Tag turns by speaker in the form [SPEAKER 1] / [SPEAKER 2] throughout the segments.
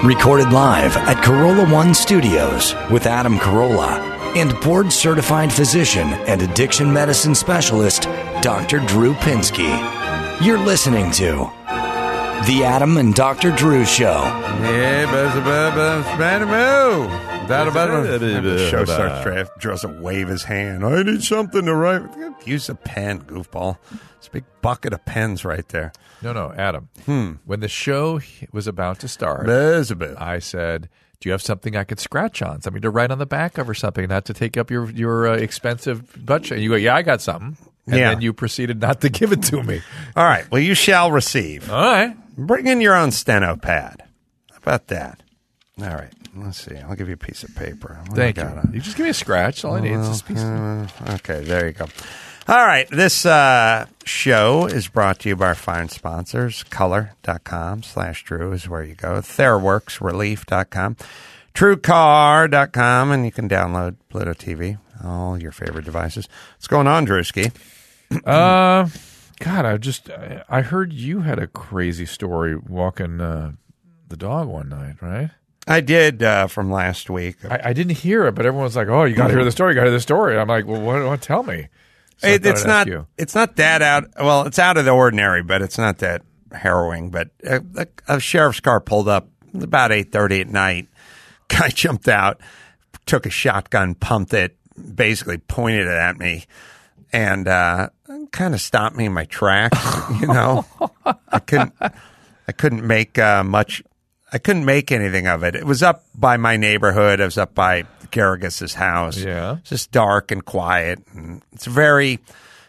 [SPEAKER 1] Recorded live at Corolla One Studios with Adam Carolla and board-certified physician and addiction medicine specialist, Dr. Drew Pinsky. You're listening to The Adam and Dr. Drew Show.
[SPEAKER 2] The show starts, Drew doesn't wave his hand. I need something to write. Use a pen, goofball. It's a big bucket of pens right there.
[SPEAKER 3] No, Adam. When the show was about to start, I said, do you have something I could scratch on? Something to write on the back of or something, not to take up your expensive budget? And you go, yeah, I got something. And then you proceeded not to give it to me.
[SPEAKER 2] All right. Well, you shall receive.
[SPEAKER 3] All right.
[SPEAKER 2] Bring in your own steno pad. How about that? All right. Let's see. I'll give you a piece of paper.
[SPEAKER 3] Thank you. You just give me a scratch. All I need is this piece
[SPEAKER 2] Okay. There you go. All right. This show is brought to you by our fine sponsors. Color.com/Drew is where you go. TheraWorksRelief.com. TrueCar.com. And you can download Pluto TV, all your favorite devices. What's going on, Drewski?
[SPEAKER 3] God, I heard you had a crazy story walking the dog one night, right?
[SPEAKER 2] I did from last week.
[SPEAKER 3] I didn't hear it, but everyone's like, "Oh, you got to hear the story. You got to hear the story." I'm like, "Well, what? Tell me." So
[SPEAKER 2] it's not that out. Well, it's out of the ordinary, but it's not that harrowing. But a sheriff's car pulled up about 8:30 at night. Guy jumped out, took a shotgun, pumped it, basically pointed it at me, and kind of stopped me in my tracks. I couldn't make much. I couldn't make anything of it. It was up by my neighborhood. It was up by Garrigus' house.
[SPEAKER 3] Yeah.
[SPEAKER 2] It's just dark and quiet. And it's very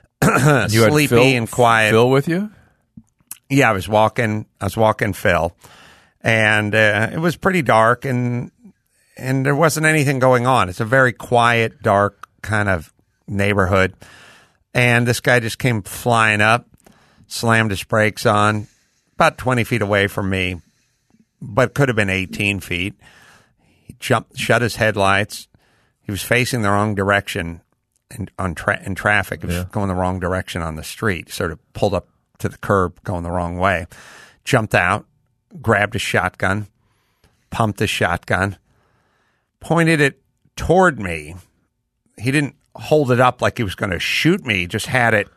[SPEAKER 2] sleepy and quiet.
[SPEAKER 3] Phil with you?
[SPEAKER 2] Yeah, I was walking Phil. And it was pretty dark and there wasn't anything going on. It's a very quiet, dark kind of neighborhood. And this guy just came flying up, slammed his brakes on, about 20 feet away from me, but could have been 18 feet. He shut his headlights. He was facing the wrong direction in traffic. He was going the wrong direction on the street. Sort of pulled up to the curb going the wrong way. Jumped out, grabbed a shotgun, pumped the shotgun, pointed it toward me. He didn't hold it up like he was going to shoot me. He just had it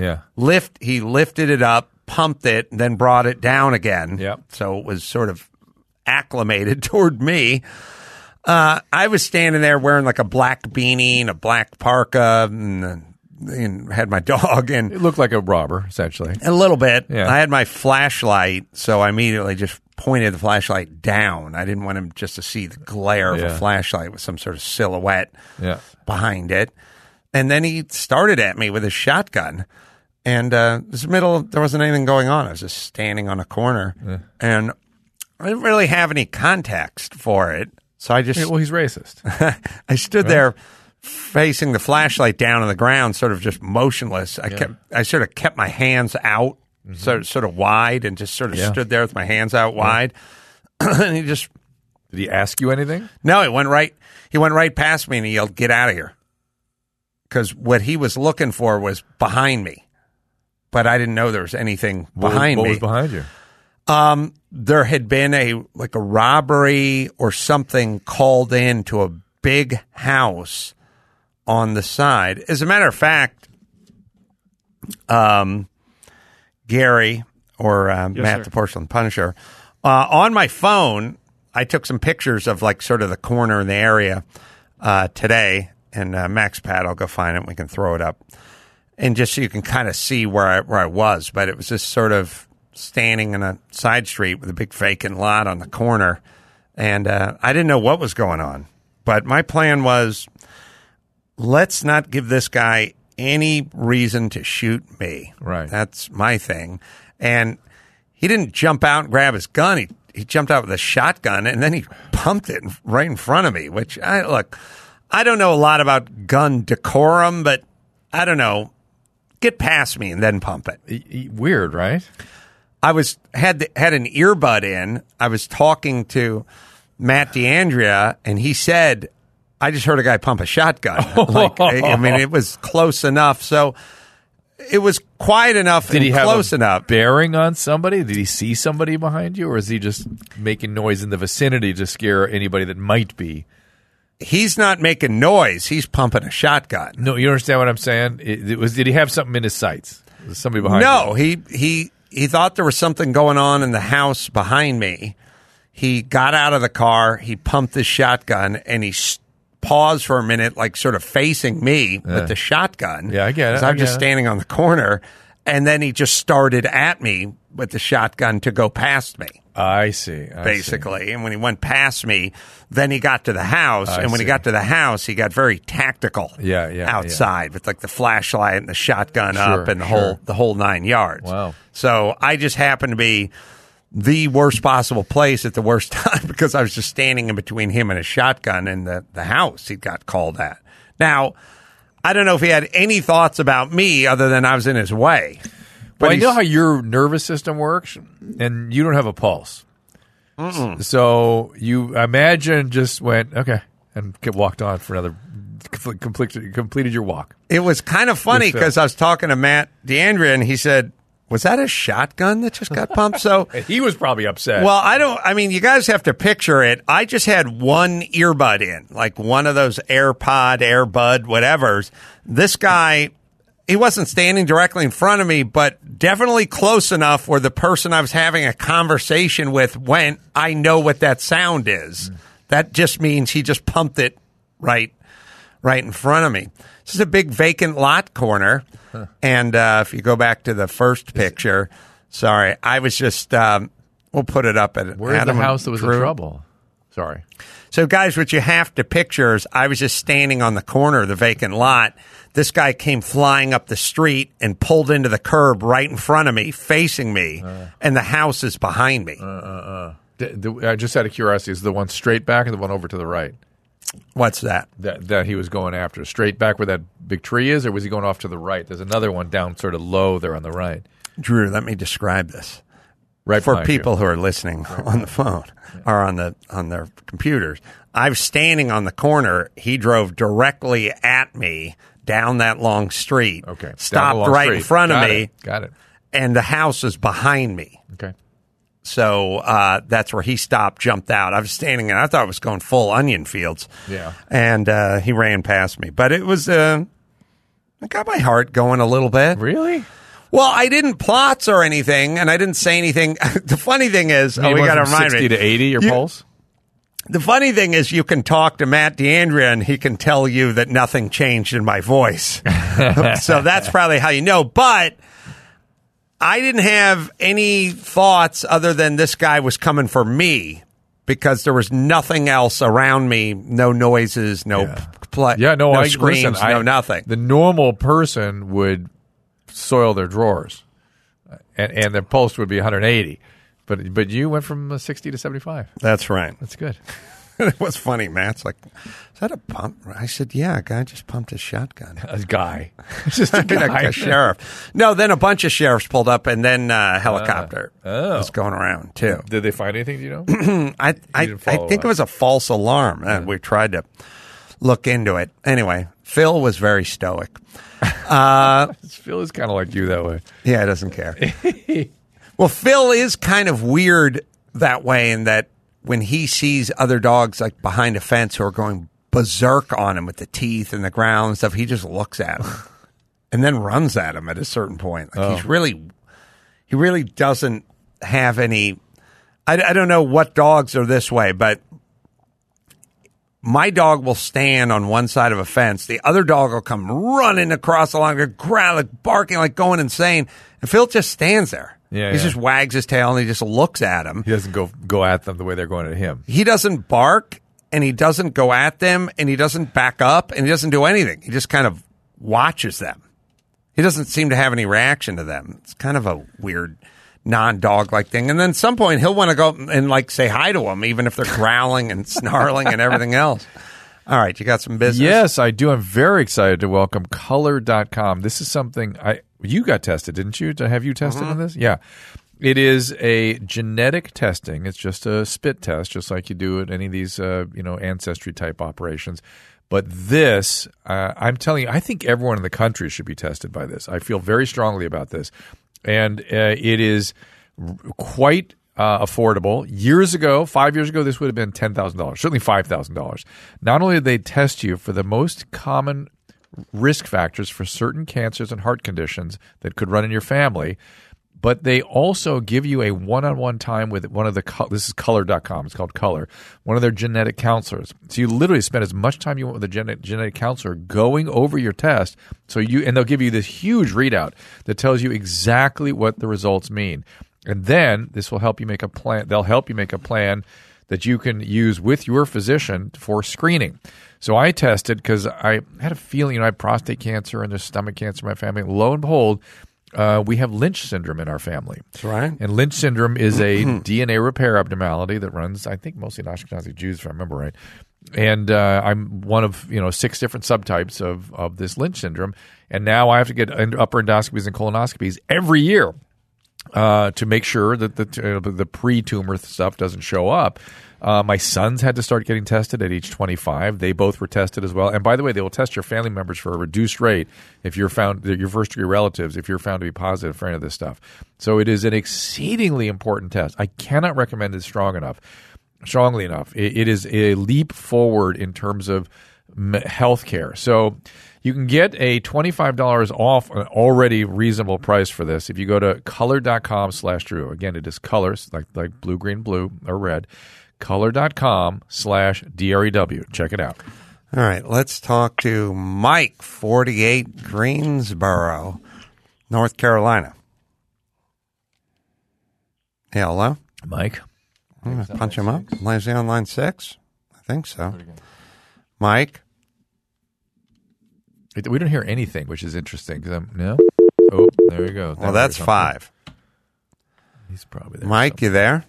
[SPEAKER 2] He lifted it up, pumped it, and then brought it down again.
[SPEAKER 3] Yep.
[SPEAKER 2] So it was sort of acclimated toward me. I was standing there wearing like a black beanie and a black parka and had my dog. And
[SPEAKER 3] it looked like a robber, essentially.
[SPEAKER 2] A little bit.
[SPEAKER 3] Yeah.
[SPEAKER 2] I had my flashlight, so I immediately just pointed the flashlight down. I didn't want him just to see the glare of a flashlight with some sort of silhouette behind it. And then he started at me with his shotgun. And there wasn't anything going on. I was just standing on a corner. And I didn't really have any context for it. So I just...
[SPEAKER 3] Well, he's racist.
[SPEAKER 2] I stood there facing the flashlight down on the ground, sort of just motionless. I sort of kept my hands out, sort of wide, and just sort of stood there with my hands out wide. And he just...
[SPEAKER 3] Did he ask you anything?
[SPEAKER 2] No, he went right past me and he yelled, "Get out of here." Because what he was looking for was behind me. But I didn't know there was anything behind me.
[SPEAKER 3] What was behind you?
[SPEAKER 2] There had been a robbery or something called in to a big house on the side. As a matter of fact, Gary or Matt the Porcelain Punisher, on my phone, I took some pictures of like sort of the corner in the area today, and MaxPad, I'll go find it and we can throw it up. And just so you can kind of see where I was. But it was just sort of standing in a side street with a big vacant lot on the corner. And I didn't know what was going on. But my plan was, let's not give this guy any reason to shoot me.
[SPEAKER 3] Right.
[SPEAKER 2] That's my thing. And he didn't jump out and grab his gun. He jumped out with a shotgun, and then he pumped it right in front of me, which, I don't know a lot about gun decorum, but I don't know. Get past me and then pump it.
[SPEAKER 3] Weird, right?
[SPEAKER 2] I had an earbud in. I was talking to Matt D'Andrea, and he said, "I just heard a guy pump a shotgun." It was close enough. So it was quiet enough
[SPEAKER 3] Did
[SPEAKER 2] and
[SPEAKER 3] he have
[SPEAKER 2] close enough.
[SPEAKER 3] Bearing on somebody? Did he see somebody behind you, or is he just making noise in the vicinity to scare anybody that might be?
[SPEAKER 2] He's not making noise. He's pumping a shotgun.
[SPEAKER 3] No, you understand what I'm saying? Did he have something in his sights? Was somebody behind
[SPEAKER 2] No,
[SPEAKER 3] you?
[SPEAKER 2] he thought there was something going on in the house behind me. He got out of the car, he pumped his shotgun, and he paused for a minute, like sort of facing me with the shotgun.
[SPEAKER 3] Yeah, I get it.
[SPEAKER 2] 'Cause I'm just standing on the corner, and then he just started at me with the shotgun to go past me.
[SPEAKER 3] I see.
[SPEAKER 2] Basically. And when he went past me, then he got to the house. And when he got to the house, he got very tactical outside with like the flashlight and the shotgun up and the whole 9 yards.
[SPEAKER 3] Wow.
[SPEAKER 2] So I just happened to be the worst possible place at the worst time because I was just standing in between him and his shotgun and the house he got called at. Now, I don't know if he had any thoughts about me other than I was in his way.
[SPEAKER 3] But I know how your nervous system works, and you don't have a pulse. So you imagine just went, okay, and walked on for another, completed your walk.
[SPEAKER 2] It was kind of funny because I was talking to Matt D'Andrea, and he said, was that a shotgun that just got pumped? So
[SPEAKER 3] he was probably upset.
[SPEAKER 2] Well, you guys have to picture it. I just had one earbud in, like one of those AirPod, AirBud, whatevers. This guy, he wasn't standing directly in front of me, but definitely close enough where the person I was having a conversation with went, I know what that sound is. That just means he just pumped it right in front of me. This is a big vacant lot corner. And if you go back to the first picture, sorry, I was just, we'll put it up at
[SPEAKER 3] Where's the house that was in trouble? Sorry.
[SPEAKER 2] So, guys, what you have to picture is I was just standing on the corner of the vacant lot. This guy came flying up the street and pulled into the curb right in front of me, facing me, and the house is behind me.
[SPEAKER 3] Just out of curiosity, is the one straight back or the one over to the right?
[SPEAKER 2] What's that?
[SPEAKER 3] That he was going after. Straight back where that big tree is, or was he going off to the right? There's another one down sort of low there on the right.
[SPEAKER 2] Drew, let me describe this.
[SPEAKER 3] Right
[SPEAKER 2] for people who are listening on the phone or on their computers. I was standing on the corner. He drove directly at me down that long street.
[SPEAKER 3] Okay.
[SPEAKER 2] Stopped right in front of me.
[SPEAKER 3] Got it.
[SPEAKER 2] And the house is behind me.
[SPEAKER 3] Okay.
[SPEAKER 2] So that's where he stopped, jumped out. I was standing there. I thought it was going full onion fields.
[SPEAKER 3] Yeah.
[SPEAKER 2] And he ran past me. But it was, it got my heart going a little bit.
[SPEAKER 3] Really?
[SPEAKER 2] Well, I didn't plots or anything, and I didn't say anything. The funny thing is, we got to remind
[SPEAKER 3] 60 to 80, your pulse?
[SPEAKER 2] The funny thing is, you can talk to Matt D'Andrea, and he can tell you that nothing changed in my voice. So that's probably how you know. But I didn't have any thoughts other than this guy was coming for me because there was nothing else around me, no noises, no screams, no nothing.
[SPEAKER 3] The normal person would soil their drawers, and their pulse would be 180. But you went from 60 to 75.
[SPEAKER 2] That's right.
[SPEAKER 3] That's good.
[SPEAKER 2] It was funny. Matt's like, is that a pump? I said, yeah, a guy just pumped his shotgun.
[SPEAKER 3] A guy. Just a guy.
[SPEAKER 2] A sheriff. No, then a bunch of sheriffs pulled up, and then a helicopter was going around, too.
[SPEAKER 3] Did they find anything, do you know?
[SPEAKER 2] I think it was a false alarm. We tried to look into it. Anyway, Phil was very stoic.
[SPEAKER 3] Phil is kind of like you that way.
[SPEAKER 2] Yeah, he doesn't care. Well, Phil is kind of weird that way in that when he sees other dogs like behind a fence who are going berserk on him with the teeth and the ground and stuff, he just looks at them and then runs at him at a certain point. Like he really doesn't have any. I don't know what dogs are this way, but my dog will stand on one side of a fence. The other dog will come running across along the ground, like barking, like going insane. And Phil just stands there.
[SPEAKER 3] Yeah,
[SPEAKER 2] he just wags his tail and he just looks at him.
[SPEAKER 3] He doesn't go at them the way they're going at him.
[SPEAKER 2] He doesn't bark and he doesn't go at them and he doesn't back up and he doesn't do anything. He just kind of watches them. He doesn't seem to have any reaction to them. It's kind of a weird non-dog-like thing. And then at some point he'll want to go and like say hi to them, even if they're growling and snarling and everything else. All right, you got some business?
[SPEAKER 3] Yes, I do. I'm very excited to welcome Color.com. This is something you got tested, didn't you? Have you tested on this? Yeah. It is a genetic testing. It's just a spit test, just like you do at any of these, ancestry type operations. But this, I'm telling you, I think everyone in the country should be tested by this. I feel very strongly about this. And it is quite affordable. Years ago, 5 years ago, this would have been $10,000, certainly $5,000. Not only do they test you for the most common risk factors for certain cancers and heart conditions that could run in your family, but they also give you a one-on-one time with one of the – this is Color.com. It's called Color, one of their genetic counselors. So you literally spend as much time you want with a genetic counselor going over your test. And they'll give you this huge readout that tells you exactly what the results mean. And then this will help you make a plan. They'll help you make a plan that you can use with your physician for screening. So I tested because I had a feeling I had prostate cancer and there's stomach cancer in my family. Lo and behold – we have Lynch syndrome in our family.
[SPEAKER 2] That's right.
[SPEAKER 3] And Lynch syndrome is a DNA repair abnormality that runs, I think, mostly in Ashkenazi Jews, if I remember right. And I'm one of 6 different subtypes of this Lynch syndrome. And now I have to get upper endoscopies and colonoscopies every year to make sure that the pre-tumor stuff doesn't show up. My sons had to start getting tested at age 25. They both were tested as well. And by the way, they will test your family members for a reduced rate if you're found, your first-degree relatives, if you're found to be positive for any of this stuff. So it is an exceedingly important test. I cannot recommend it strongly enough. It is a leap forward in terms of healthcare. So you can get a $25 off an already reasonable price for this if you go to color.com/Drew. Again, it is colors, like blue, green, blue, or red. Color.com/DREW. Check it out.
[SPEAKER 2] All right, let's talk to Mike, 48 Greensboro, North Carolina. Yeah, hello?
[SPEAKER 3] Mike?
[SPEAKER 2] I'm going to punch him up. Is he on line 6? I think so. Mike?
[SPEAKER 3] We don't hear anything, which is interesting. No? Oh, there you go.
[SPEAKER 2] Well, that's 5.
[SPEAKER 3] He's probably there.
[SPEAKER 2] Mike, you there?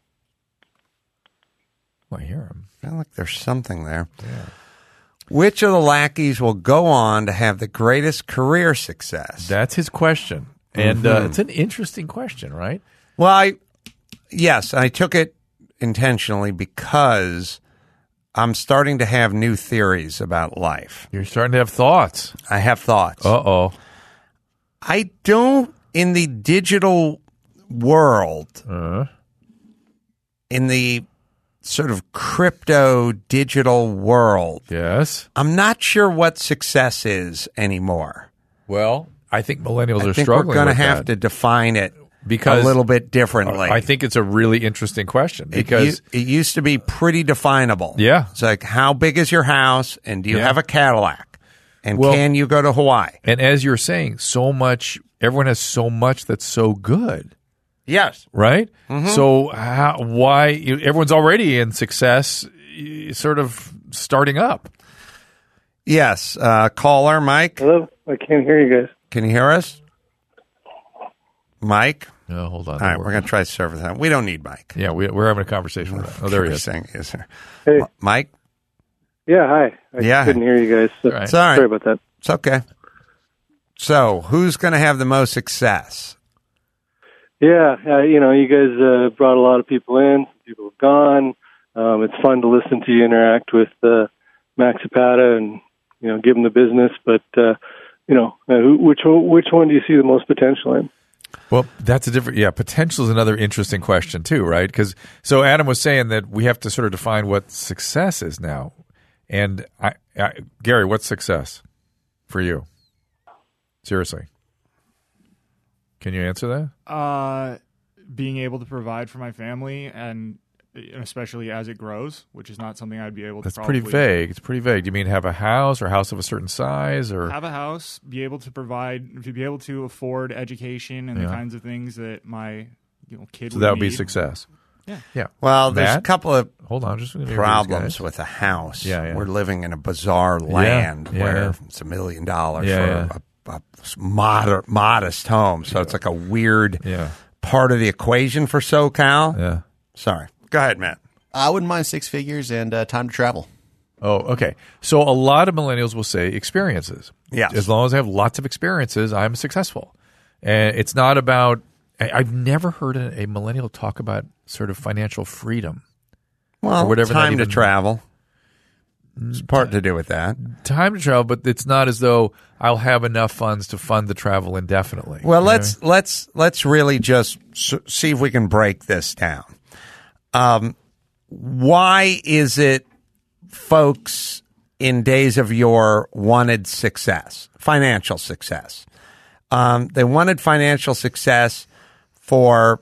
[SPEAKER 3] I hear him.
[SPEAKER 2] I feel like there's something there.
[SPEAKER 3] Yeah.
[SPEAKER 2] Which of the lackeys will go on to have the greatest career success?
[SPEAKER 3] That's his question. And it's an interesting question, right?
[SPEAKER 2] Well, yes, I took it intentionally because I'm starting to have new theories about life.
[SPEAKER 3] You're starting to have thoughts.
[SPEAKER 2] I have thoughts.
[SPEAKER 3] Uh-oh.
[SPEAKER 2] I don't, in the digital world, in the sort of crypto digital world.
[SPEAKER 3] Yes.
[SPEAKER 2] I'm not sure what success is anymore.
[SPEAKER 3] Well, I think millennials are struggling with that. I think
[SPEAKER 2] we're going to have to define it a little bit differently.
[SPEAKER 3] I think it's a really interesting question because
[SPEAKER 2] it used to be pretty definable.
[SPEAKER 3] Yeah.
[SPEAKER 2] It's like, how big is your house and do you have a Cadillac? And can you go to Hawaii?
[SPEAKER 3] And as you're saying, everyone has so much that's so good.
[SPEAKER 2] Yes.
[SPEAKER 3] Right? Mm-hmm. So why everyone's already in success sort of starting up?
[SPEAKER 2] Yes. Caller, Mike?
[SPEAKER 4] Hello? I can't hear you guys.
[SPEAKER 2] Can you hear us? Mike?
[SPEAKER 3] No, hold on.
[SPEAKER 2] All right, we're going to try service that. We don't need Mike.
[SPEAKER 3] Yeah, we're having a conversation with him. Oh, there he is.
[SPEAKER 2] Yes, sir.
[SPEAKER 4] Hey.
[SPEAKER 2] Mike?
[SPEAKER 4] Yeah, hi. I couldn't hear you guys. So
[SPEAKER 3] all right.
[SPEAKER 4] Sorry about that.
[SPEAKER 2] It's okay. So, who's going to have the most success?
[SPEAKER 4] Yeah, you guys brought a lot of people in. People have gone. It's fun to listen to you interact with Max Zapata and, give him the business. But, which one do you see the most potential in?
[SPEAKER 3] Well, that's potential is another interesting question too, right? So Adam was saying that we have to sort of define what success is now. And Gary, what's success for you? Seriously. Can you answer
[SPEAKER 5] that? Being able to provide for my family, and especially as it grows, which is not something I'd be able to.
[SPEAKER 2] That's
[SPEAKER 3] pretty vague. It's pretty vague. Do you mean have a house or house of a certain size, or
[SPEAKER 5] have a house, be able to provide, to be able to afford education and the kinds of things that my kid.
[SPEAKER 3] So that would
[SPEAKER 5] need.
[SPEAKER 3] be success.
[SPEAKER 5] Yeah.
[SPEAKER 2] Well, there's a couple of
[SPEAKER 3] problems
[SPEAKER 2] with a house.
[SPEAKER 3] Yeah.
[SPEAKER 2] We're living in a bizarre land where it's $1 million for a modest home. So it's like a weird part of the equation for SoCal.
[SPEAKER 3] Yeah.
[SPEAKER 2] Sorry. Go ahead, Matt.
[SPEAKER 6] I wouldn't mind 6 figures and time to travel.
[SPEAKER 3] Oh, okay. So a lot of millennials will say experiences.
[SPEAKER 2] Yes.
[SPEAKER 3] As long as I have lots of experiences, I'm successful. And it's not about I've never heard a millennial talk about sort of financial freedom.
[SPEAKER 2] Well,
[SPEAKER 3] or whatever
[SPEAKER 2] time to travel. It's part to do with that.
[SPEAKER 3] Time to travel, but it's not as though I'll have enough funds to fund the travel indefinitely.
[SPEAKER 2] Well, let's really just see if we can break this down. Why is it folks in days of yore wanted success, financial success? They wanted financial success for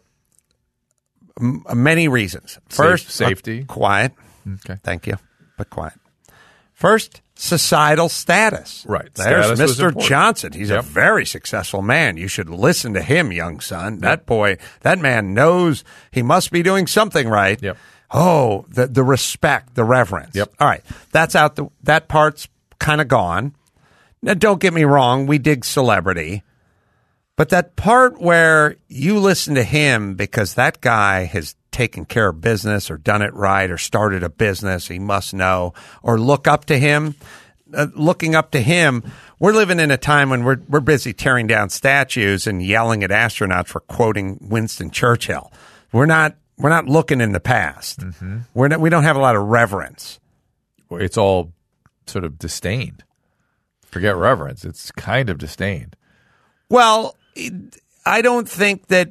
[SPEAKER 2] many reasons. First,
[SPEAKER 3] safety.
[SPEAKER 2] Quiet.
[SPEAKER 3] Okay.
[SPEAKER 2] Thank you, but quiet. First, societal status.
[SPEAKER 3] Right.
[SPEAKER 2] There's
[SPEAKER 3] Status was
[SPEAKER 2] Mr.
[SPEAKER 3] important.
[SPEAKER 2] Johnson. He's a very successful man. You should listen to him, young son. That boy, that man knows he must be doing something right.
[SPEAKER 3] Yep.
[SPEAKER 2] Oh, the respect, the reverence.
[SPEAKER 3] Yep.
[SPEAKER 2] All right. That's out. That part's kind of gone. Now, don't get me wrong. We dig celebrity. But that part where you listen to him because that guy has taken care of business or done it right or started a business, he must know, or look up to him, looking up to him. We're living in a time when we're busy tearing down statues and yelling at astronauts for quoting Winston Churchill. We're not looking in the past. Mm-hmm. We don't have a lot of reverence.
[SPEAKER 3] It's all sort of disdained. Forget reverence. It's kind of disdained.
[SPEAKER 2] Well, I don't think that.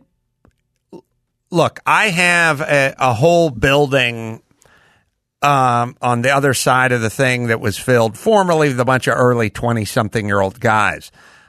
[SPEAKER 2] Look, I have a whole building on the other side of the thing that was filled formerly with a bunch of early 20-something-year-old guys.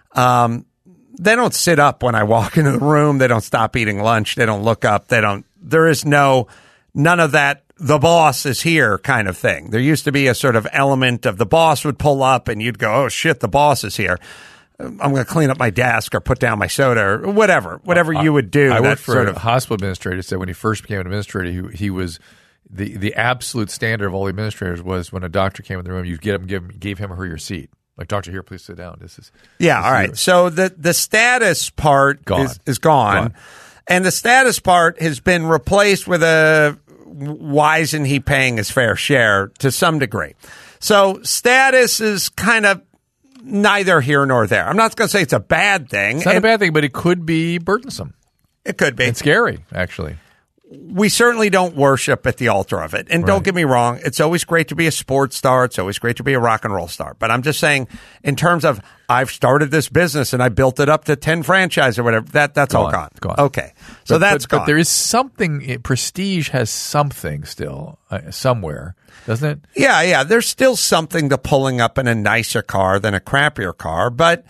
[SPEAKER 2] They don't sit up when I walk into the room. They don't stop eating lunch. They don't look up. There is none of that. The boss is here kind of thing. There used to be a sort of element of the boss would pull up and you'd go, oh shit, the boss is here. I'm going to clean up my desk or put down my soda or whatever you would do.
[SPEAKER 3] I worked for a hospital administrator. Said when he first became an administrator, he was the absolute standard of all the administrators was when a doctor came in the room, you gave him or her your seat. Like, doctor, here, please sit down. This is
[SPEAKER 2] all right.
[SPEAKER 3] Yours.
[SPEAKER 2] So the status part is gone. And the status part has been replaced with why isn't he paying his fair share to some degree? So status is kind of neither here nor there. I'm not going to say it's a bad thing.
[SPEAKER 3] It's not a bad thing, but it could be burdensome.
[SPEAKER 2] It could be.
[SPEAKER 3] It's scary, actually.
[SPEAKER 2] We certainly don't worship at the altar of it. And don't get me wrong, it's always great to be a sports star. It's always great to be a rock and roll star. But I'm just saying, in terms of I've started this business and I built it up to 10 franchises or whatever, that's all gone. Okay. So that's gone.
[SPEAKER 3] But there is something, prestige has something still somewhere, doesn't it?
[SPEAKER 2] Yeah. There's still something to pulling up in a nicer car than a crappier car. But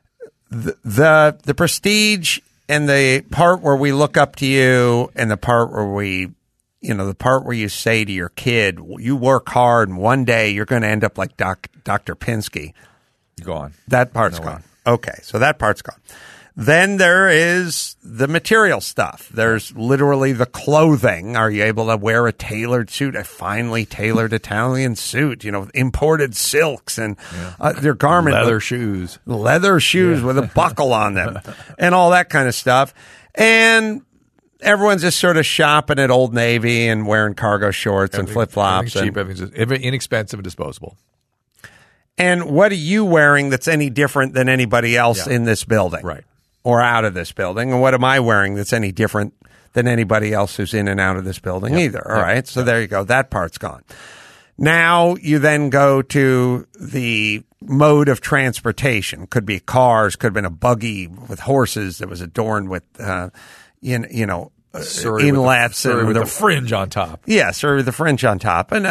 [SPEAKER 2] the prestige and the part where we look up to you and the part where the part where you say to your kid, you work hard and one day you're going to end up like Dr. Pinsky.
[SPEAKER 3] Gone.
[SPEAKER 2] That part's gone. Okay, so that part's gone. Then there is the material stuff. There's literally the clothing. Are you able to wear a tailored suit, a finely tailored Italian suit, imported silks and their garment.
[SPEAKER 3] Leather shoes
[SPEAKER 2] with a buckle on them and all that kind of stuff. And everyone's just sort of shopping at Old Navy and wearing cargo shorts and flip-flops.
[SPEAKER 3] Everything's cheap, everything's inexpensive and disposable.
[SPEAKER 2] And what are you wearing that's any different than anybody else in this building?
[SPEAKER 3] Right.
[SPEAKER 2] Or out of this building? And what am I wearing that's any different than anybody else who's in and out of this building either? All right. So there you go. That part's gone. Now you then go to the mode of transportation. Could be cars, could have been a buggy with horses that was adorned with, inlets
[SPEAKER 3] with the fringe on top.
[SPEAKER 2] Yes, or the fringe on top. And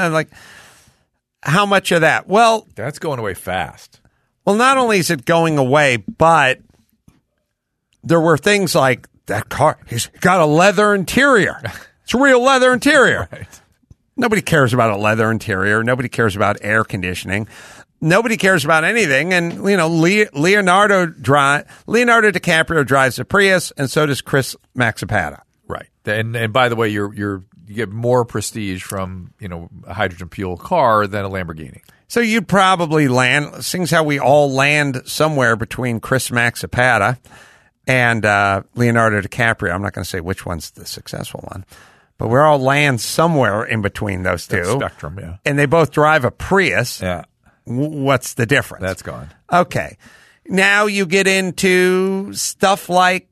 [SPEAKER 2] how much of that? Well,
[SPEAKER 3] that's going away fast.
[SPEAKER 2] Well, not only is it going away, but there were things like that car. He's got a leather interior. It's a real leather interior.
[SPEAKER 3] Right.
[SPEAKER 2] Nobody cares about a leather interior. Nobody cares about air conditioning. Nobody cares about anything. And, Leonardo DiCaprio drives a Prius, and so does Chris Maxipata.
[SPEAKER 3] Right. And by the way, you get more prestige from, a hydrogen fuel car than a Lamborghini.
[SPEAKER 2] So you'd probably land, seeing how we all land somewhere between Chris Maxipata and Leonardo DiCaprio. I'm not going to say which one's the successful one, but we all land somewhere in between those two.
[SPEAKER 3] That spectrum, yeah.
[SPEAKER 2] And they both drive a Prius.
[SPEAKER 3] Yeah.
[SPEAKER 2] What's the difference?
[SPEAKER 3] That's gone.
[SPEAKER 2] Okay. Now you get into stuff like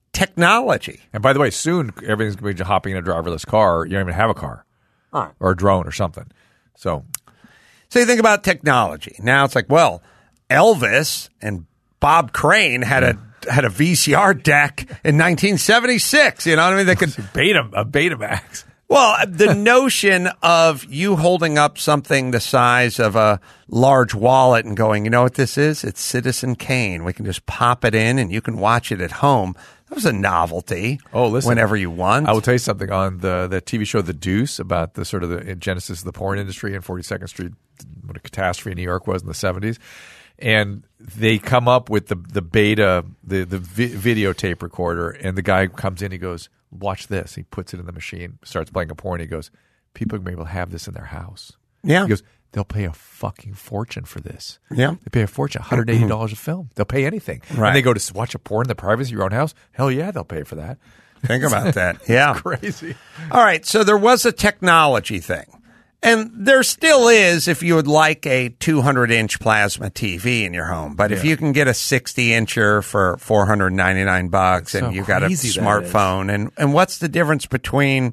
[SPEAKER 2] technology.
[SPEAKER 3] And by the way, soon everything's going to be hopping in a driverless car. You don't even have a car or a drone or something. So
[SPEAKER 2] you think about technology. Now it's like, well, Elvis and Bob Crane had a VCR deck in 1976. You know what I mean? They could
[SPEAKER 3] a Betamax.
[SPEAKER 2] Well, the notion of you holding up something the size of a large wallet and going, you know what this is? It's Citizen Kane. We can just pop it in and you can watch it at home. That was a novelty.
[SPEAKER 3] Oh, listen.
[SPEAKER 2] Whenever you want.
[SPEAKER 3] I will tell you something on the TV show The Deuce about the sort of the genesis of the porn industry in 42nd Street, what a catastrophe in New York was in the 70s. And they come up with the beta, the videotape recorder, and the guy comes in, he goes, watch this. He puts it in the machine, starts playing a porn. He goes, people are going to be able to have this in their house.
[SPEAKER 2] Yeah.
[SPEAKER 3] He goes, they'll pay a fucking fortune for this.
[SPEAKER 2] Yeah.
[SPEAKER 3] They pay a fortune, $180 a film. They'll pay anything.
[SPEAKER 2] Right.
[SPEAKER 3] And they go to watch a porn in the privacy of your own house. Hell yeah, they'll pay for that.
[SPEAKER 2] Think about that. Yeah.
[SPEAKER 3] It's crazy.
[SPEAKER 2] All right. So there was a technology thing. And there still is if you would like a 200-inch plasma TV in your home. But if you can get a 60-incher for $499 and you got a smartphone, and what's the difference between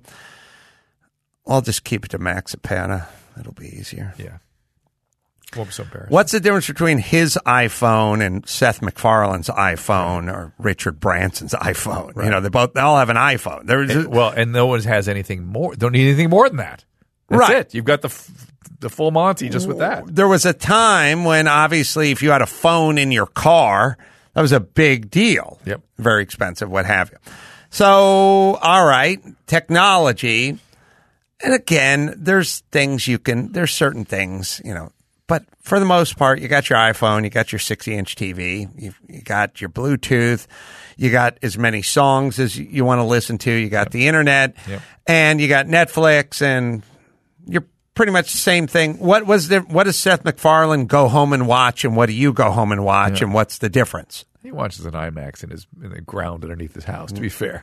[SPEAKER 2] – I'll just keep it to Maxipata. It'll be easier.
[SPEAKER 3] Yeah. Won't be so embarrassing.
[SPEAKER 2] What's the difference between his iPhone and Seth MacFarlane's iPhone or Richard Branson's iPhone? Right. You know, they all have an iPhone.
[SPEAKER 3] And no one has anything more. Don't need anything more than that. That's it. You've got the full Monty just with that.
[SPEAKER 2] There was a time when obviously if you had a phone in your car, that was a big deal.
[SPEAKER 3] Yep.
[SPEAKER 2] Very expensive, what have you. So, all right, technology. And again, there's certain things, you know, but for the most part, you got your iPhone, you got your 60-inch TV, you got your Bluetooth, you got as many songs as you want to listen to, you got the internet, and you got Netflix, and you're pretty much the same thing. What does Seth MacFarlane go home and watch, and what do you go home and watch, and what's the difference?
[SPEAKER 3] He watches an IMAX in the ground underneath his house, to be fair.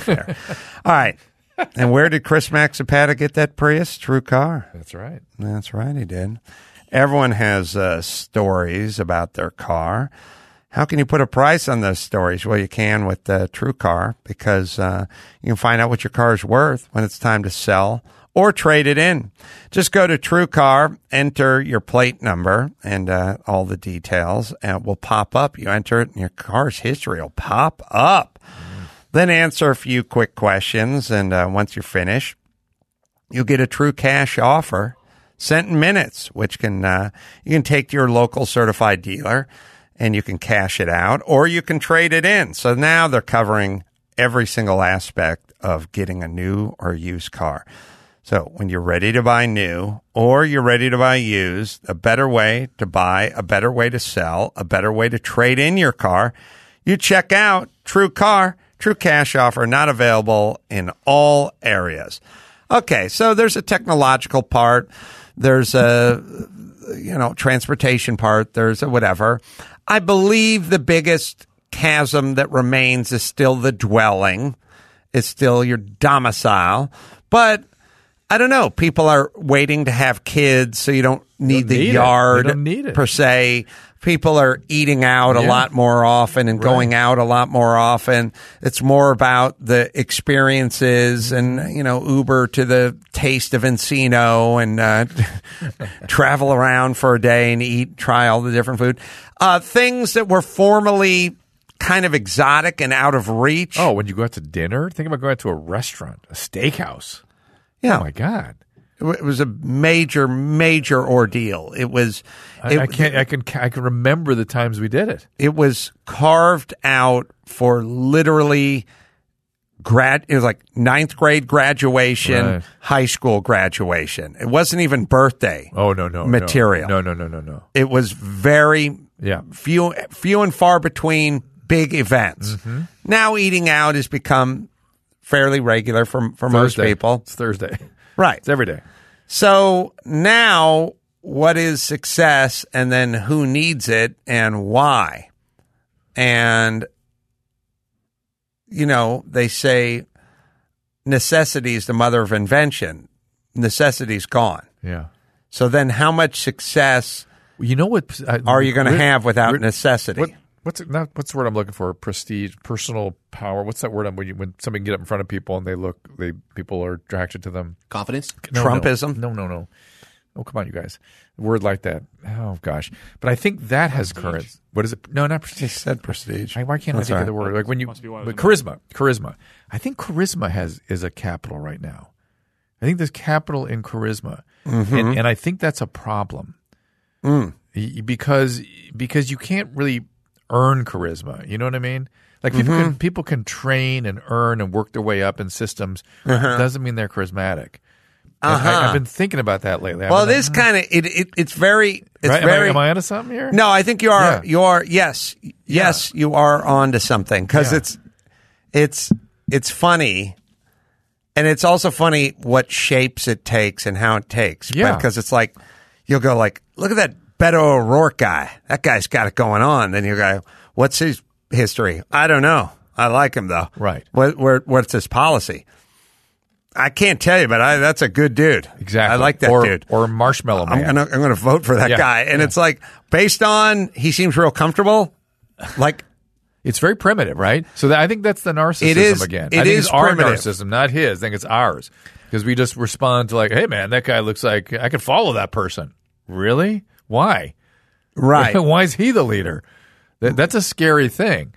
[SPEAKER 2] All right. And where did Chris Maxipata get that Prius? True Car.
[SPEAKER 3] That's right.
[SPEAKER 2] That's right, he did. Everyone has stories about their car. How can you put a price on those stories? Well, you can with True Car because you can find out what your car is worth when it's time to sell or trade it in. Just go to True Car, enter your plate number and all the details, and it will pop up. You enter it, and your car's history will pop up. Then answer a few quick questions, and once you're finished, you'll get a true cash offer sent in minutes, which you can take to your local certified dealer, and you can cash it out, or you can trade it in. So now they're covering every single aspect of getting a new or used car. So when you're ready to buy new or you're ready to buy used, a better way to buy, a better way to sell, a better way to trade in your car, you check out True Car. True cash offer, not available in all areas. Okay, so there's a technological part. There's a, transportation part. There's a whatever. I believe the biggest chasm that remains is still the dwelling. It's still your domicile. But I don't know. People are waiting to have kids, so you don't need the yard
[SPEAKER 3] you don't need it.
[SPEAKER 2] per se. People are eating out a lot more often and going out a lot more often. It's more about the experiences and, Uber to the taste of Encino and travel around for a day and try all the different food. Things that were formerly kind of exotic and out of reach.
[SPEAKER 3] Oh, when you go out to dinner, think about going out to a restaurant, a steakhouse.
[SPEAKER 2] Yeah.
[SPEAKER 3] Oh, my God.
[SPEAKER 2] It was a major, major ordeal. It was.
[SPEAKER 3] I can remember the times we did it.
[SPEAKER 2] It was carved out for literally it was like 9th grade graduation, high school graduation. It wasn't even birthday.
[SPEAKER 3] Oh no
[SPEAKER 2] material.
[SPEAKER 3] No.
[SPEAKER 2] It was very few and far between big events. Mm-hmm. Now eating out has become fairly regular for most people.
[SPEAKER 3] It's Thursday.
[SPEAKER 2] Right.
[SPEAKER 3] It's every day.
[SPEAKER 2] So now what is success and then who needs it and why? And, they say necessity is the mother of invention. Necessity's gone.
[SPEAKER 3] Yeah.
[SPEAKER 2] So then how much success
[SPEAKER 3] are you going
[SPEAKER 2] to have without necessity?
[SPEAKER 3] what's the word I'm looking for? Prestige, personal power. What's that word when somebody can get up in front of people and people are attracted to them?
[SPEAKER 6] Confidence?
[SPEAKER 2] Trumpism?
[SPEAKER 3] No. Oh, come on, you guys. A word like that. Oh, gosh. But I think that has current. What is it? No, not prestige.
[SPEAKER 2] He said prestige.
[SPEAKER 3] Why can't I think of the word? Like when you, charisma. I think charisma is a capital right now. I think there's capital in charisma, and I think that's a problem because you can't really earn charisma. You know what I mean? Like people can train and earn and work their way up in systems. Doesn't mean they're charismatic. I've been thinking about that lately.
[SPEAKER 2] Well, this kind of it's very
[SPEAKER 3] right?
[SPEAKER 2] very.
[SPEAKER 3] Am I onto something here?
[SPEAKER 2] No, I think you are.
[SPEAKER 3] Yeah.
[SPEAKER 2] You are. Yes, you are onto something because it's funny, and it's also funny what shapes it takes and how it takes.
[SPEAKER 3] Yeah,
[SPEAKER 2] because it's like you'll go like, look at that Beto O'Rourke guy. That guy's got it going on. Then you go, what's his history? I don't know. I like him though.
[SPEAKER 3] Right.
[SPEAKER 2] What's his policy? I can't tell you, but that's a good dude.
[SPEAKER 3] Exactly.
[SPEAKER 2] I like that dude.
[SPEAKER 3] Or Marshmallow Man.
[SPEAKER 2] I'm gonna vote for that guy. And it's like, based on he seems real comfortable, like
[SPEAKER 3] it's very primitive, right? So I think that's the narcissism again. I think it's our narcissism, not his. I think it's ours. Because we just respond to like, hey man, that guy looks like I could follow that person. Really? Why?
[SPEAKER 2] Right.
[SPEAKER 3] Why is he the leader? That's a scary thing.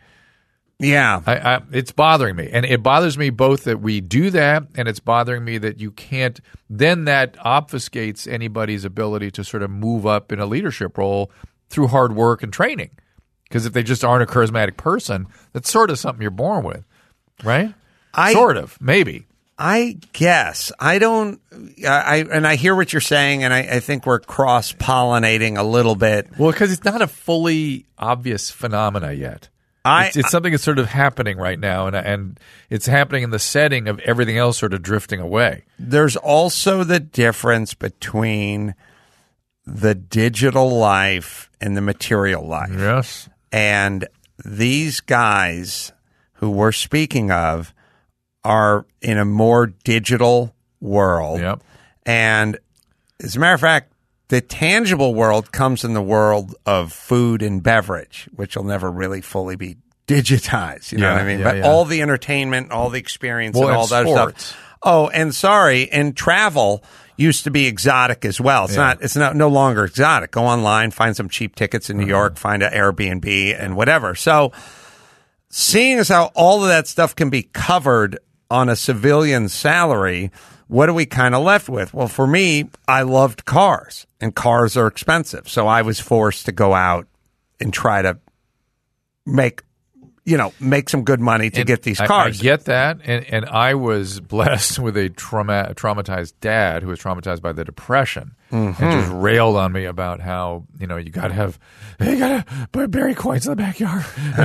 [SPEAKER 2] Yeah.
[SPEAKER 3] It's bothering me. And it bothers me both that we do that, and it's bothering me that you can't – then that obfuscates anybody's ability to sort of move up in a leadership role through hard work and training. Because if they just aren't a charismatic person, that's sort of something you're born with, right? Sort of, maybe.
[SPEAKER 2] I guess. I don't – and I hear what you're saying, and I think we're cross-pollinating a little bit.
[SPEAKER 3] Well, because it's not a fully obvious phenomena yet. It's something that's sort of happening right now, and it's happening in the setting of everything else sort of drifting away.
[SPEAKER 2] There's also the difference between the digital life and the material life.
[SPEAKER 3] Yes.
[SPEAKER 2] And these guys who we're speaking of are in a more digital world.
[SPEAKER 3] Yep.
[SPEAKER 2] And as a matter of fact, the tangible world comes in the world of food and beverage, which will never really fully be digitized. You know what I mean? But all the entertainment, all the experience, and all that stuff. Oh, and and travel used to be exotic as well. It's no longer exotic. Go online, find some cheap tickets in New York, find an Airbnb and whatever. So seeing as how all of that stuff can be covered on a civilian salary, what are we kind of left with? Well, for me, I loved cars, and cars are expensive. So I was forced to go out and try to make some good money to get these cars.
[SPEAKER 3] I get that. And I was blessed with a traumatized dad who was traumatized by the Depression and just railed on me about how, you got to put berry coins in the backyard.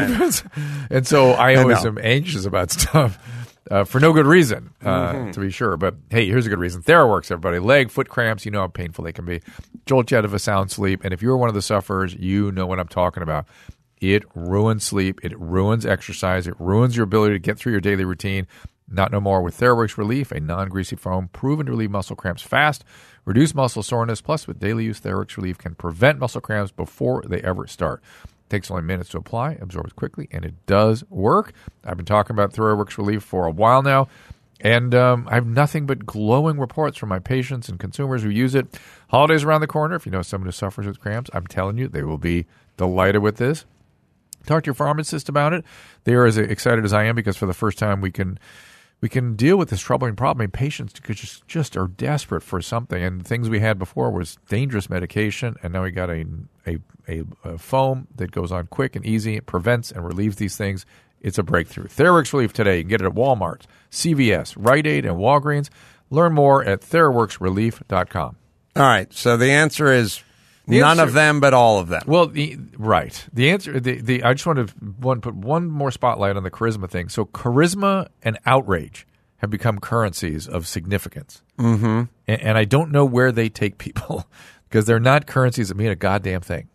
[SPEAKER 3] And so I always am anxious about stuff. For no good reason, to be sure. But, hey, here's a good reason. TheraWorks, everybody. Leg, foot cramps, you know how painful they can be. Jolt you out of a sound sleep. And if you're one of the sufferers, you know what I'm talking about. It ruins sleep. It ruins exercise. It ruins your ability to get through your daily routine. Not no more with TheraWorks Relief, a non-greasy foam proven to relieve muscle cramps fast, reduce muscle soreness. Plus, with daily use, TheraWorks Relief can prevent muscle cramps before they ever start. Takes only minutes to apply, absorbs quickly, and it does work. I've been talking about TheraWorks Relief for a while now, and I have nothing but glowing reports from my patients and consumers who use it. Holidays around the corner. If you know someone who suffers with cramps, I'm telling you, they will be delighted with this. Talk to your pharmacist about it. They are as excited as I am because for the first time we can deal with this troubling problem. I mean, patients just are desperate for something, and the things we had before was dangerous medication, and now we got a foam that goes on quick and easy. It prevents and relieves these things. It's a breakthrough. TheraWorks Relief today. You can get it at Walmart, CVS, Rite Aid, and Walgreens. Learn more at TheraWorksRelief.com.
[SPEAKER 2] All right. So the answer is none of them, but all of them.
[SPEAKER 3] Well, right. The answer. I just want to put one more spotlight on the charisma thing. So charisma and outrage have become currencies of significance, and I don't know where they take people because they're not currencies that mean a goddamn thing.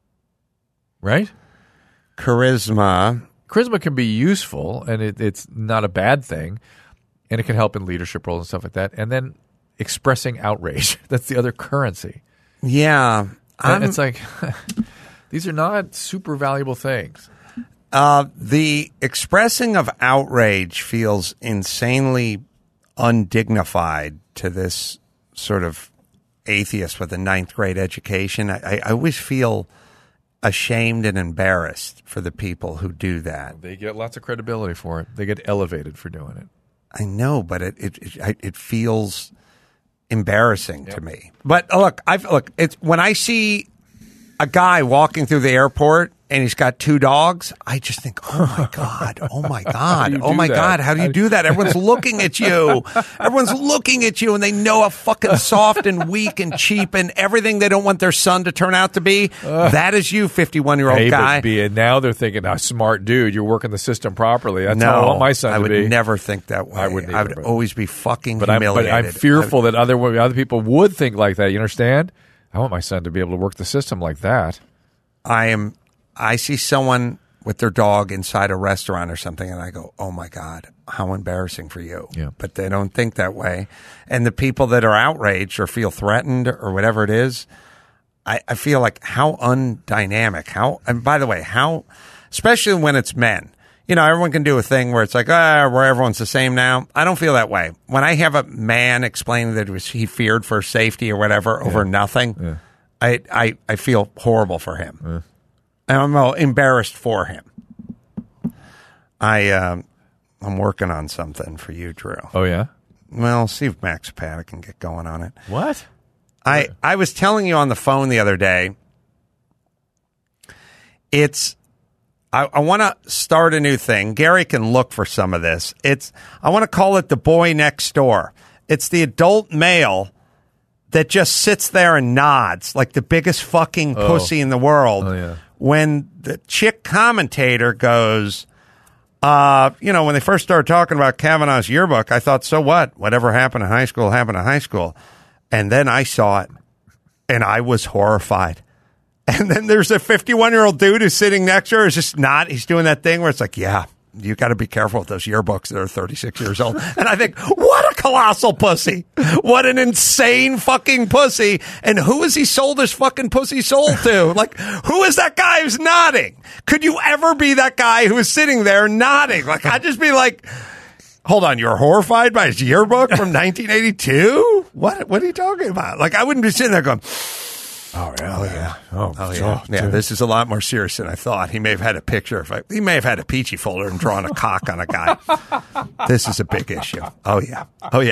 [SPEAKER 3] Right?
[SPEAKER 2] Charisma
[SPEAKER 3] can be useful, and it's not a bad thing, and it can help in leadership roles and stuff like that. And then expressing outrage—that's the other currency.
[SPEAKER 2] Yeah.
[SPEAKER 3] It's like these are not super valuable things.
[SPEAKER 2] The expressing of outrage feels insanely undignified to this sort of atheist with a 9th grade education. I always feel ashamed and embarrassed for the people who do that.
[SPEAKER 3] They get lots of credibility for it. They get elevated for doing it.
[SPEAKER 2] I know, but it feels embarrassing to me. But look, it's when I see a guy walking through the airport and he's got 2 dogs, I just think, oh my God, oh my God, oh my God, how do you do that? Everyone's looking at you. Everyone's looking at you, and they know how fucking soft and weak and cheap and everything they don't want their son to turn out to be. That is you, 51-year-old guy.
[SPEAKER 3] And now they're thinking, smart dude, you're working the system properly. That's how I want my son to be.
[SPEAKER 2] I would never think that way.
[SPEAKER 3] I wouldn't either,
[SPEAKER 2] I would always be fucking
[SPEAKER 3] but
[SPEAKER 2] humiliated.
[SPEAKER 3] I'm fearful that other people would think like that. You understand? I want my son to be able to work the system like that.
[SPEAKER 2] I see someone with their dog inside a restaurant or something, and I go, oh, my God, how embarrassing for you.
[SPEAKER 3] Yeah.
[SPEAKER 2] But they don't think that way. And the people that are outraged or feel threatened or whatever it is, I feel like how undynamic. And by the way, especially when it's men. You know, everyone can do a thing where it's like, where everyone's the same now. I don't feel that way. When I have a man explaining that he feared for safety or whatever over nothing, I feel horrible for him.
[SPEAKER 3] Yeah.
[SPEAKER 2] I'm embarrassed for him. I'm working on something for you, Drew.
[SPEAKER 3] Oh, yeah?
[SPEAKER 2] Well, see if Max Zapata can get going on it.
[SPEAKER 3] What?
[SPEAKER 2] I was telling you on the phone the other day, I want to start a new thing. Gary can look for some of this. I want to call it the boy next door. It's the adult male that just sits there and nods like the biggest fucking pussy in the world.
[SPEAKER 3] Oh, yeah.
[SPEAKER 2] When the chick commentator goes, when they first started talking about Kavanaugh's yearbook, I thought, so what? Whatever happened in high school happened in high school. And then I saw it, and I was horrified. And then there's a 51-year-old dude who's sitting next to her. He's doing that thing where it's like, yeah, you got to be careful with those yearbooks that are 36 years old. And I think, what a colossal pussy. What an insane fucking pussy. And who has he sold his fucking pussy soul to? Like, who is that guy who's nodding? Could you ever be that guy who is sitting there nodding? Like, I'd just be like, hold on, you're horrified by his yearbook from 1982? What are you talking about? Like, I wouldn't be sitting there going, oh, yeah. Oh, yeah. Yeah, this is a lot more serious than I thought. He may have had a picture. He may have had a peachy folder and drawn a cock on a guy. This is a big issue. Oh, yeah.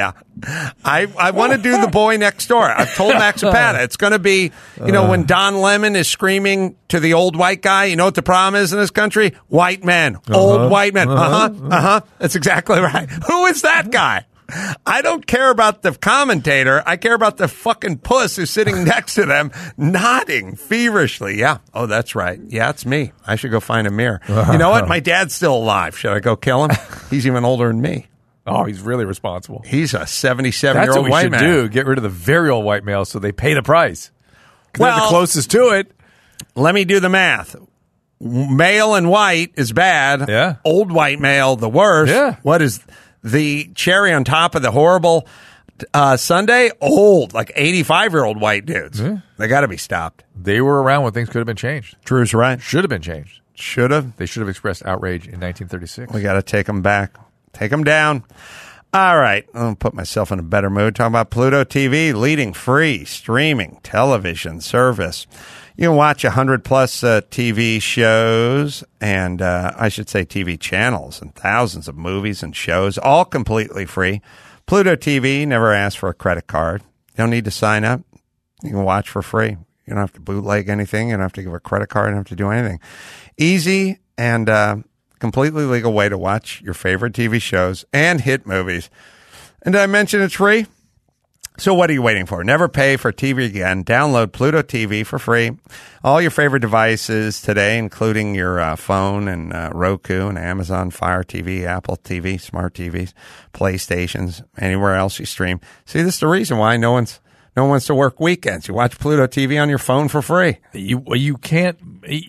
[SPEAKER 2] I want to do the boy next door. I've told Max Zapata it's going to be, when Don Lemon is screaming to the old white guy, you know what the problem is in this country? White men. Old white men. That's exactly right. Who is that guy? I don't care about the commentator. I care about the fucking puss who's sitting next to them, nodding feverishly. Yeah. Oh, that's right. Yeah, it's me. I should go find a mirror. You know what? My dad's still alive. Should I go kill him? He's even older than me.
[SPEAKER 3] Oh, he's really responsible.
[SPEAKER 2] He's a 77-year-old white man.
[SPEAKER 3] That's what we should do. Get rid of the very old white males so they pay the price. Well, they're the closest to it.
[SPEAKER 2] Let me do the math. Male and white is bad.
[SPEAKER 3] Yeah.
[SPEAKER 2] Old white male, the worst.
[SPEAKER 3] Yeah.
[SPEAKER 2] What is the cherry on top of the horrible sundae? Old, like 85-year-old white dudes. Yeah. They got to be stopped.
[SPEAKER 3] They were around when things could have been changed.
[SPEAKER 2] Drew's right.
[SPEAKER 3] Should have been changed.
[SPEAKER 2] Should have.
[SPEAKER 3] They should have expressed outrage in 1936.
[SPEAKER 2] We got to take them back. Take them down. All right. I'll put myself in a better mood. Talking about Pluto TV, leading free streaming television service. You can watch 100-plus TV shows and, I should say, TV channels and thousands of movies and shows, all completely free. Pluto TV never asks for a credit card. You don't need to sign up. You can watch for free. You don't have to bootleg anything. You don't have to give a credit card. You don't have to do anything. Easy and completely legal way to watch your favorite TV shows and hit movies. And did I mention it's free? So what are you waiting for? Never pay for TV again. Download Pluto TV for free. All your favorite devices today, including your phone and Roku and Amazon Fire TV, Apple TV, smart TVs, PlayStations, anywhere else you stream. See, this is the reason why no one wants to work weekends. You watch Pluto TV on your phone for free.
[SPEAKER 3] You can't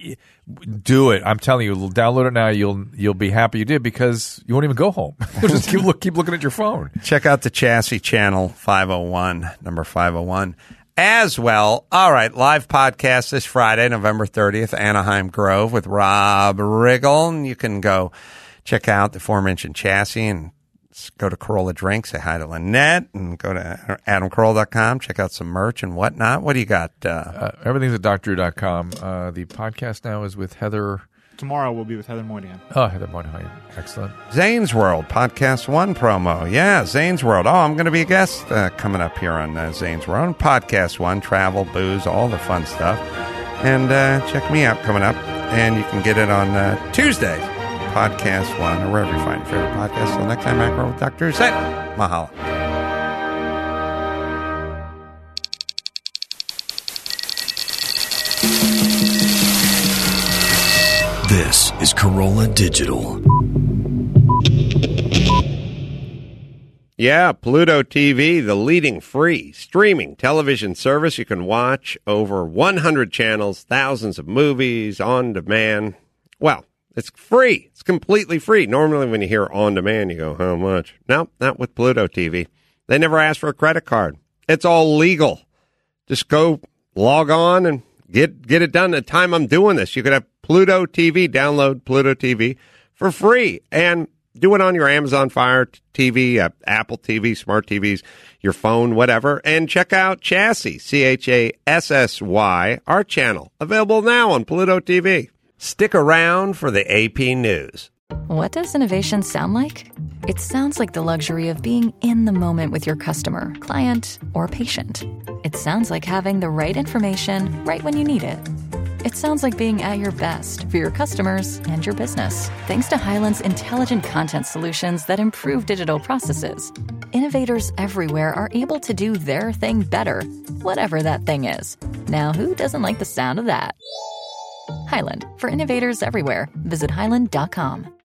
[SPEAKER 3] do it. I'm telling you, download it now. You'll be happy you did because you won't even go home. You'll just keep looking at your phone.
[SPEAKER 2] Check out the Chassis Channel 501, number 501. as well. All right, live podcast this Friday, November 30th, Anaheim Grove with Rob Riggle. And you can go check out the aforementioned chassis and go to Corolla Drink, say hi to Lynette, and go to adamcarolla.com, check out some merch and whatnot. What do you got?
[SPEAKER 3] Everything's at DrDrew.com. The podcast now is with Heather.
[SPEAKER 5] Tomorrow we'll be with Heather Moynihan.
[SPEAKER 3] Oh, Heather Moynihan. Excellent.
[SPEAKER 2] Zane's World, Podcast One promo. Yeah, Zane's World. Oh, I'm going to be a guest coming up here on Zane's World. Podcast One, travel, booze, all the fun stuff. And check me out coming up. And you can get it on Tuesdays, Podcast One, or wherever you find your favorite podcast. Until next time, Macro with Dr. Say, mahalo.
[SPEAKER 1] This is Corolla Digital.
[SPEAKER 7] Yeah, Pluto TV, the leading free streaming television service. You can watch over 100 channels, thousands of movies on demand. Well, it's free. It's completely free. Normally when you hear on demand, you go, how much? No, not with Pluto TV. They never ask for a credit card. It's all legal. Just go log on and get it done. The time I'm doing this, you could have Pluto TV, download Pluto TV for free and do it on your Amazon Fire TV, Apple TV, smart TVs, your phone, whatever. And check out Chassis, CHASSY, our channel, available now on Pluto TV.
[SPEAKER 2] Stick around for the AP News.
[SPEAKER 8] What does innovation sound like? It sounds like the luxury of being in the moment with your customer, client, or patient. It sounds like having the right information right when you need it. It sounds like being at your best for your customers and your business. Thanks to Hyland's intelligent content solutions that improve digital processes, innovators everywhere are able to do their thing better, whatever that thing is. Now, who doesn't like the sound of that? Hyland, for innovators everywhere. Visit Hyland.com.